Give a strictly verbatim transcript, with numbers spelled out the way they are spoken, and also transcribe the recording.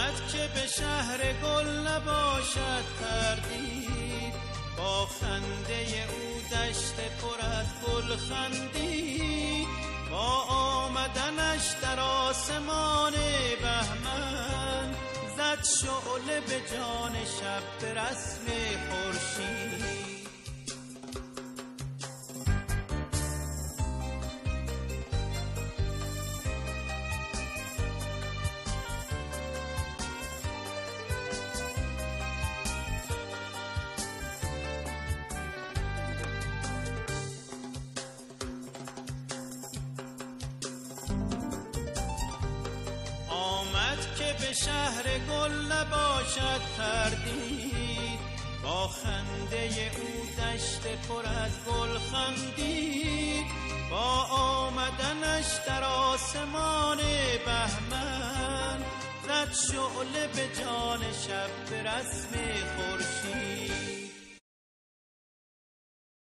آمد که به شهر گل نباشد تردید، با خنده او دشت پر از گل خندید. با آمدنش در آسمان بهمن، زد شعله به جان شب به رسم خورشید. آمد که به شهر گل نباشد تردید، با خنده او دشت پر از گل خندید. با آمدنش در آسمان بهمن، زد شعله به جان شب به رسم خورشید.